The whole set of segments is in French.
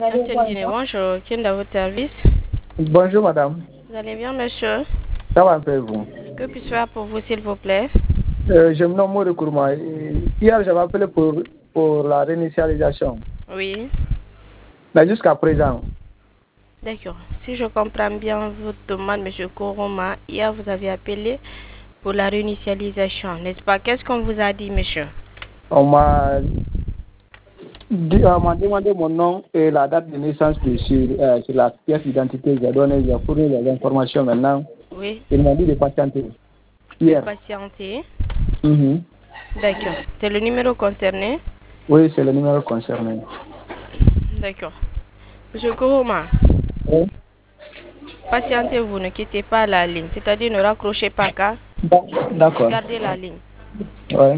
Capitaine Guinée, bonjour. Qui est dans votre service? Bonjour madame. Vous allez bien, monsieur? Ça va un peu vous? Que puis-je faire pour vous, s'il vous plaît? Je me nomme Maurice Kourma. Hier, j'avais appelé pour la réinitialisation. Oui. Mais jusqu'à présent. D'accord. Si je comprends bien votre demande, monsieur Koroma, hier vous avez appelé pour la réinitialisation, n'est-ce pas? Qu'est-ce qu'on vous a dit, monsieur? On m'a demandé mon nom et la date de naissance sur la pièce d'identité. J'ai fourni les informations maintenant. Oui. Ils m'ont dit de patienter. Hier. Patienter. Mhm. D'accord. C'est le numéro concerné? Oui, c'est le numéro concerné. D'accord. Monsieur Koroma. Oui. Patientez-vous, ne quittez pas la ligne. C'est-à-dire ne raccrochez pas car. D'accord. Gardez la ligne. Oui.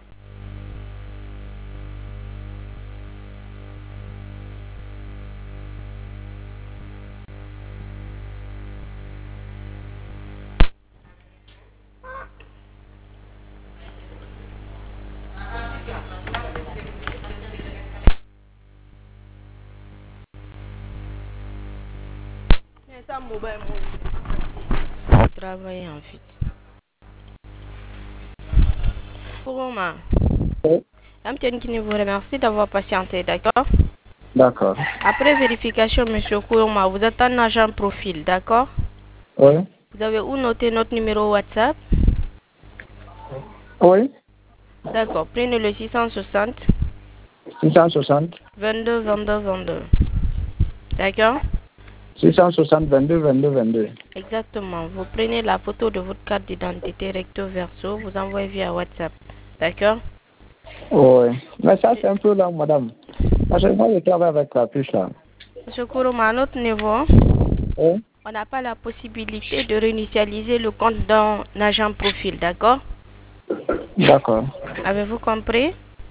Travailler en fait. Koroma. Oui. Capitaine Guinée vous remercie d'avoir patienté, d'accord? D'accord. Après vérification, monsieur Koroma, vous êtes un agent profil, d'accord? Oui. Vous avez où noté notre numéro WhatsApp? Oui. D'accord. Prenez le 660 660 22 22 22. D'accord? 660 22 22 22. Exactement. Vous prenez la photo de votre carte d'identité recto verso, vous envoyez via WhatsApp. D'accord? Oui. Mais ça, c'est un peu là, madame. Parce que moi, je travaille avec la puce là. Monsieur Koroma, à notre niveau, Oui. on n'a pas la possibilité de réinitialiser le compte d'un agent profil, d'accord? D'accord. Avez-vous compris?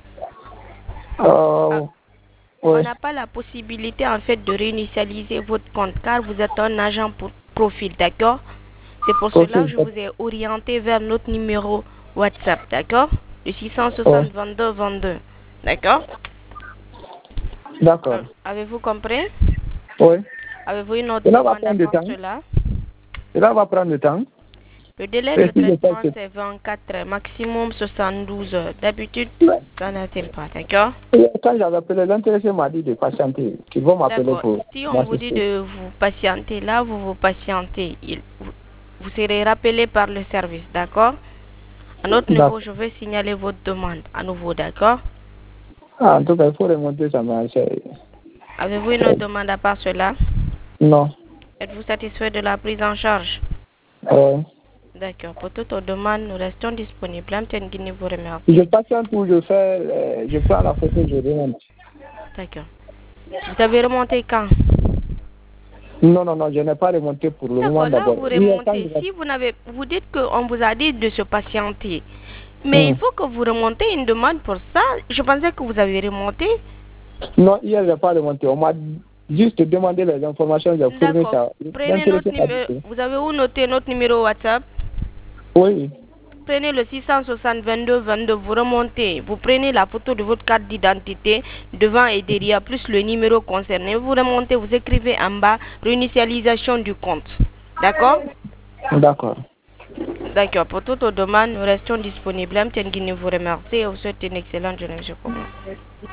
Oui. On n'a pas la possibilité en fait de réinitialiser votre compte car vous êtes un agent profil, d'accord? C'est pour cela que je vous ai orienté vers notre numéro WhatsApp, d'accord? Le 660 22 22, d'accord? D'accord. Avez-vous compris? Oui. Avez-vous une autre Cela va demande à prendre du part temps. cela? Cela va prendre du temps. Le délai de traitement c'est 24 heures, maximum 72 heures. D'habitude, ça n'atteint pas, d'accord? Quand j'avais appelé, l'intéressé m'a dit de patienter. Qu'ils vont m'appeler pour Si on vous dit de vous patienter là, vous patientez. Vous serez rappelé par le service, d'accord? À notre niveau, je vais signaler votre demande à nouveau, d'accord? Ah, en tout cas, il faut remonter ça. Avez-vous une autre demande à part cela? Non. Êtes-vous satisfait de la prise en charge? Oui. D'accord. Pour toute autre demande, nous restons disponibles. Amtienne Guinée vous remercie. Je patiente ou je prends la photo, je remonte. D'accord. Vous avez remonté quand? Non, je n'ai pas remonté pour le moment d'abord. Là, vous remontez. Si vous dites qu'on vous a dit de se patienter. Mais il faut que vous remontez une demande pour ça. Je pensais que vous avez remonté. Non, hier, je n'ai pas remonté. On m'a juste demandé les informations. J'ai fourni ça. Prenez notre numéro. Vous avez où noté notre numéro WhatsApp? Oui. Prenez le 660 22 22, vous remontez. Vous prenez la photo de votre carte d'identité devant et derrière, plus le numéro concerné. Vous remontez, vous écrivez en bas, réinitialisation du compte. D'accord? D'accord. D'accord. Pour toute demande, nous restons disponibles. Mtengini vous remercie et vous souhaite une excellente journée, monsieur Komo.